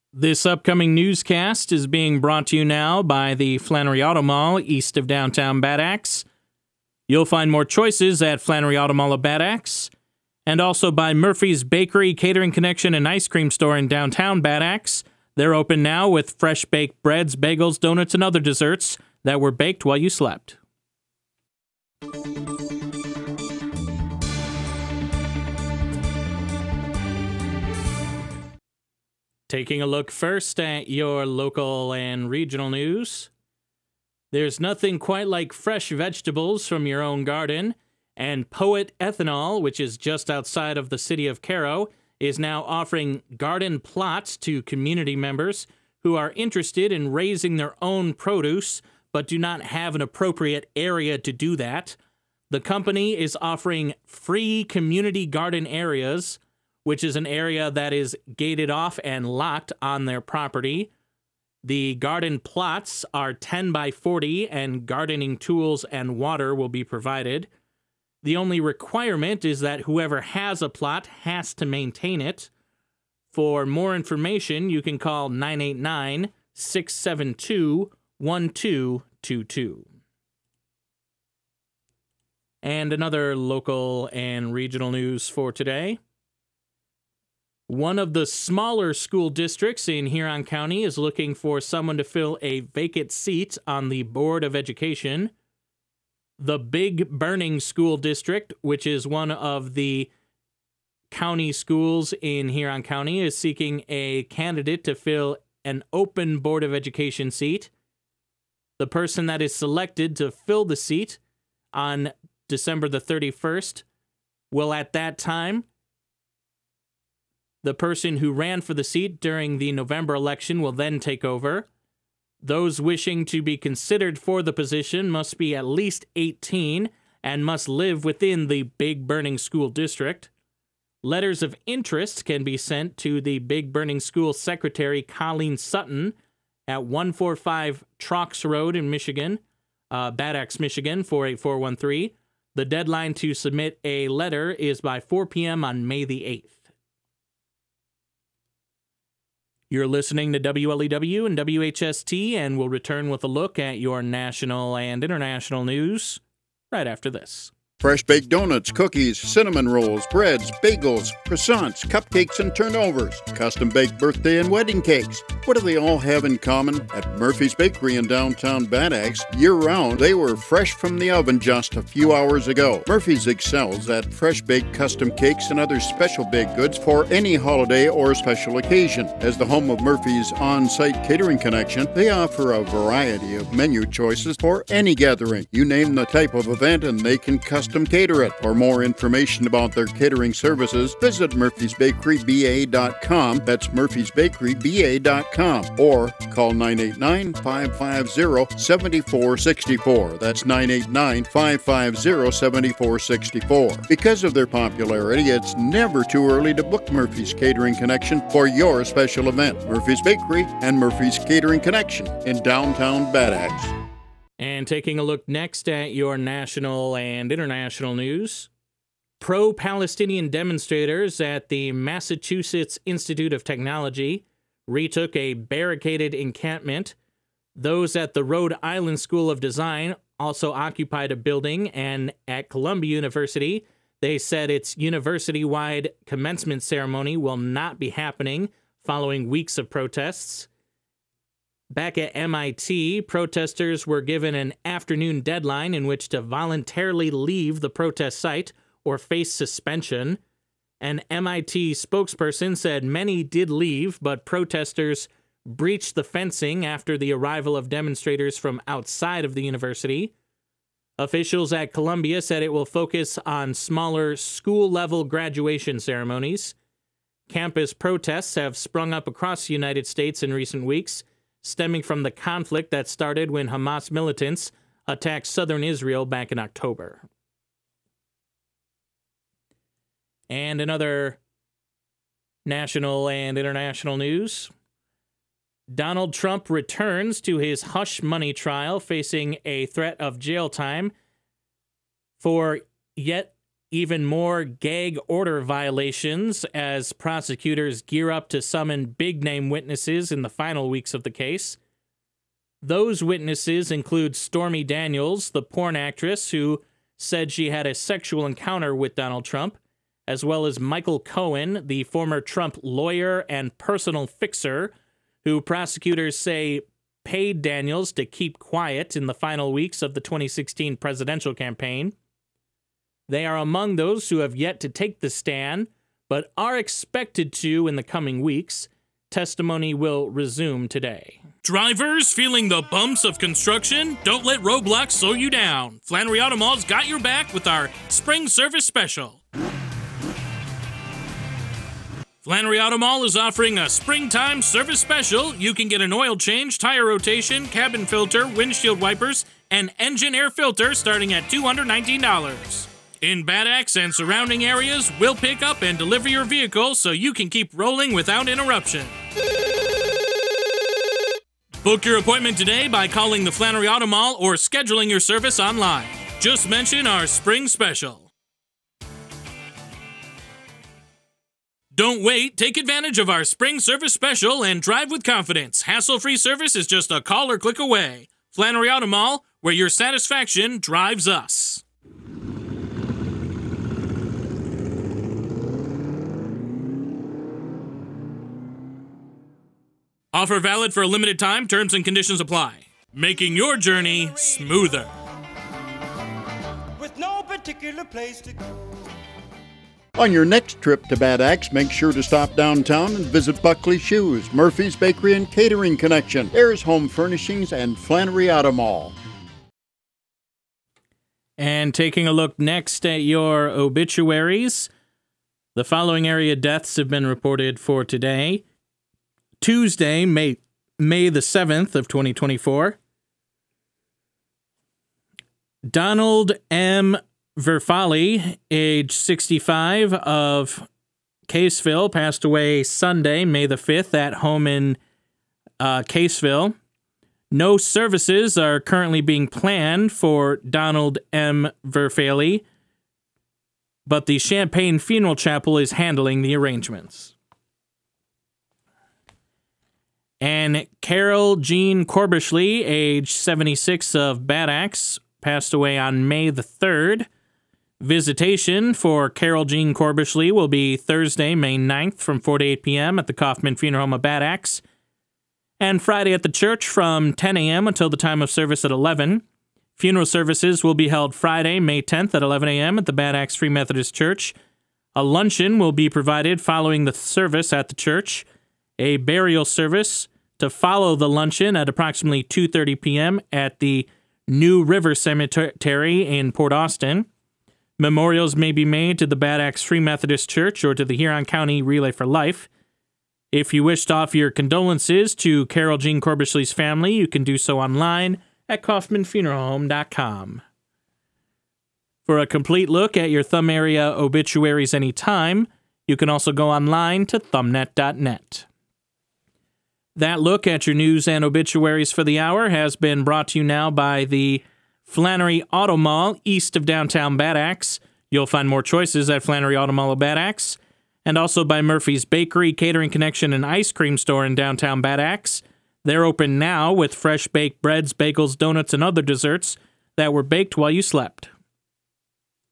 This upcoming newscast is being brought to you now by the Flannery Auto Mall east of downtown Bad Axe. You'll find more choices at Flannery Auto Mall of Bad Axe, and also by Murphy's Bakery, Catering Connection, and Ice Cream Store in downtown Bad Axe. They're open now with fresh baked breads, bagels, donuts, and other desserts that were baked while you slept. Taking a look first at your local and regional news. There's nothing quite like fresh vegetables from your own garden, and Poet Ethanol, which is just outside of the city of Cairo, is now offering garden plots to community members who are interested in raising their own produce but do not have an appropriate area to do that. The company is offering free community garden areas, which is an area that is gated off and locked on their property. The garden plots are 10 by 40, and gardening tools and water will be provided. The only requirement is that whoever has a plot has to maintain it. For more information, you can call 989-672-1222. And another local and regional news for today. One of the smaller school districts in Huron County is looking for someone to fill a vacant seat on the Board of Education. The Big Burning School District, which is one of the county schools in Huron County, is seeking a candidate to fill an open Board of Education seat. The person that is selected to fill the seat on December the 31st will at that time, the person who ran for the seat during the November election will then take over. Those wishing to be considered for the position must be at least 18 and must live within the Big Burning School District. Letters of interest can be sent to the Big Burning School Secretary Colleen Sutton at 145 Trox Road in Michigan, Bad Axe, Michigan, 48413. The deadline to submit a letter is by 4 p.m. on May the 8th. You're listening to WLEW and WHST, and we'll return with a look at your national and international news right after this. Fresh baked donuts, cookies, cinnamon rolls, breads, bagels, croissants, cupcakes, and turnovers. Custom baked birthday and wedding cakes. What do they all have in common? At Murphy's Bakery in downtown Bad Axe, year-round, they were fresh from the oven just a few hours ago. Murphy's excels at fresh baked custom cakes and other special baked goods for any holiday or special occasion. As the home of Murphy's on-site catering connection, they offer a variety of menu choices for any gathering. You name the type of event and they can custom cater it. For more information about their catering services, visit murphysbakeryba.com. That's murphysbakeryba.com. Or call 989-550-7464. That's 989-550-7464. Because of their popularity, it's never too early to book Murphy's Catering Connection for your special event. Murphy's Bakery and Murphy's Catering Connection in downtown Bad Axe. And taking a look next at your national and international news. Pro-Palestinian demonstrators at the Massachusetts Institute of Technology retook a barricaded encampment. Those at the Rhode Island School of Design also occupied a building, and at Columbia University, they said its university-wide commencement ceremony will not be happening following weeks of protests. Back at MIT, protesters were given an afternoon deadline in which to voluntarily leave the protest site or face suspension. An MIT spokesperson said many did leave, but protesters breached the fencing after the arrival of demonstrators from outside of the university. Officials at Columbia said it will focus on smaller school-level graduation ceremonies. Campus protests have sprung up across the United States in recent weeks, stemming from the conflict that started when Hamas militants attacked southern Israel back in October. And another national and international news. Donald Trump returns to his hush money trial, facing a threat of jail time for yet even more gag order violations as prosecutors gear up to summon big-name witnesses in the final weeks of the case. Those witnesses include Stormy Daniels, the porn actress who said she had a sexual encounter with Donald Trump, as well as Michael Cohen, the former Trump lawyer and personal fixer, who prosecutors say paid Daniels to keep quiet in the final weeks of the 2016 presidential campaign. They are among those who have yet to take the stand, but are expected to in the coming weeks. Testimony will resume today. Drivers feeling the bumps of construction? Don't let roadblocks slow you down. Flannery Auto Mall's got your back with our Spring Service Special. Flannery Auto Mall is offering a springtime service special. You can get an oil change, tire rotation, cabin filter, windshield wipers, and engine air filter starting at $219. In Bad Axe and surrounding areas, we'll pick up and deliver your vehicle so you can keep rolling without interruption. Book your appointment today by calling the Flannery Auto Mall or scheduling your service online. Just mention our spring special. Don't wait. Take advantage of our spring service special and drive with confidence. Hassle-free service is just a call or click away. Flannery Auto Mall, where your satisfaction drives us. Offer valid for a limited time. Terms and conditions apply. Making your journey smoother. With no particular place to go. On your next trip to Bad Axe, make sure to stop downtown and visit Buckley Shoes, Murphy's Bakery and Catering Connection, Ayers Home Furnishings, and Flannery Auto Mall. And taking a look next at your obituaries, the following area deaths have been reported for today. Tuesday, May the 7th of 2024. Donald M. Verfali, age 65, of Caseville, passed away Sunday, May the 5th, at home in Caseville. No services are currently being planned for Donald M. Verfali, but the Champaign Funeral Chapel is handling the arrangements. And Carol Jean Corbishley, age 76, of Bad Axe, passed away on May the 3rd. Visitation for Carol Jean Corbishley will be Thursday, May 9th from 4 to 8 p.m. at the Kaufman Funeral Home of Bad Axe, and Friday at the church from 10 a.m. until the time of service at 11. Funeral services will be held Friday, May 10th at 11 a.m. at the Bad Axe Free Methodist Church. A luncheon will be provided following the service at the church. A burial service to follow the luncheon at approximately 2:30 p.m. at the New River Cemetery in Port Austin. Memorials may be made to the Bad Axe Free Methodist Church or to the Huron County Relay for Life. If you wish to offer your condolences to Carol Jean Corbishley's family, you can do so online at KaufmanFuneralHome.com. For a complete look at your thumb area obituaries anytime, you can also go online to thumbnet.net. That look at your news and obituaries for the hour has been brought to you now by the Flannery Auto Mall east of downtown Bad Axe. You'll find more choices at Flannery Auto Mall of Bad Axe. And also by Murphy's Bakery, Catering Connection, and Ice Cream Store in downtown Bad Axe. They're open now with fresh baked breads, bagels, donuts, and other desserts that were baked while you slept.